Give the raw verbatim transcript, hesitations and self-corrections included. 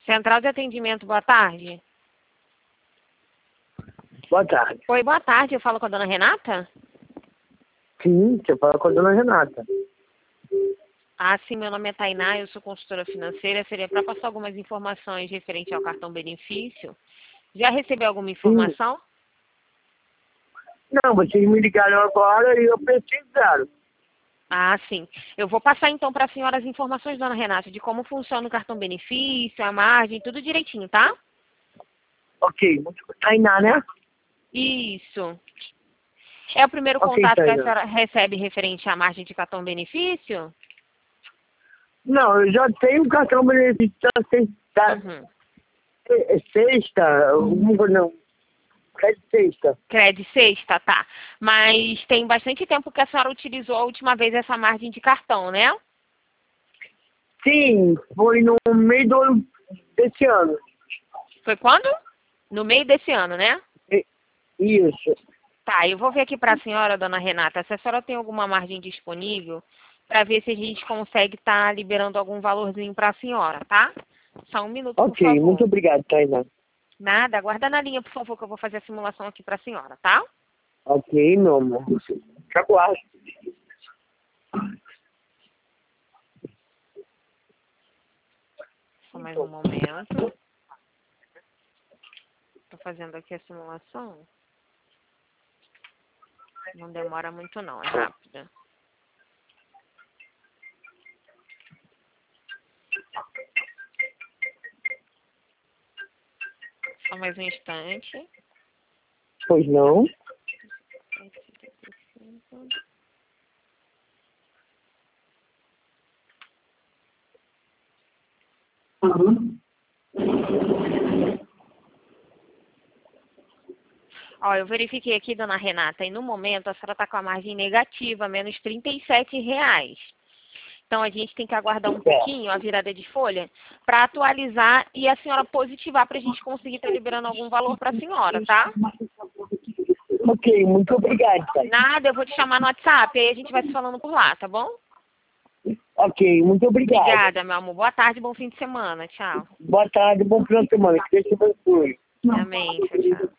Central de atendimento, boa tarde. Boa tarde. Oi, boa tarde. Eu falo com a dona Renata? Sim, você fala com a dona Renata. Ah, sim, meu nome é Tainá, eu sou consultora financeira. Seria para passar algumas informações referente ao cartão benefício. Já recebeu alguma informação? Sim. Não, vocês me ligaram agora e eu precisaram. Ah, sim. Eu vou passar então para a senhora as informações, dona Renata, de como funciona o cartão benefício, a margem, tudo direitinho, tá? Ok, muito Tainá, né? Isso. É o primeiro Ok, contato que a Tainá. senhora recebe referente à margem de cartão benefício? Não, eu já tenho um cartão benefício da sexta. Uhum. É sexta, não, não. É de sexta. Crédito sexta, tá. Mas tem bastante tempo que a senhora utilizou a última vez essa margem de cartão, né? Sim, foi no meio do ano desse ano. Foi quando? No meio desse ano, né? E- Isso. Tá, eu vou ver aqui para a senhora, dona Renata, se a senhora tem alguma margem disponível para ver se a gente consegue estar liberando algum valorzinho para a senhora, tá? Só um minuto, por Ok, muito favor. obrigado, Tainá. Nada, aguarda na linha, por favor, que eu vou fazer a simulação aqui para a senhora, tá? Ok, meu amor. Te aguardo. Só mais um momento. Estou fazendo aqui a simulação. Não demora muito não, é rápida. Só mais um instante. Pois não? Uhum. Ó, eu verifiquei aqui, dona Renata, e no momento a senhora está com a margem negativa, menos trinta e sete reais. Então a gente tem que aguardar um pouquinho a virada de folha para atualizar e a senhora positivar para a gente conseguir estar liberando algum valor para a senhora, tá? Ok, muito obrigado, Tainá. Nada, eu vou te chamar no WhatsApp, aí a gente vai se falando por lá, tá bom? Ok, muito obrigado. Obrigada, meu amor. Boa tarde, bom fim de semana. Tchau. Boa tarde, bom final de semana. Que Deus te abençoe. Amém. Tchau, tchau.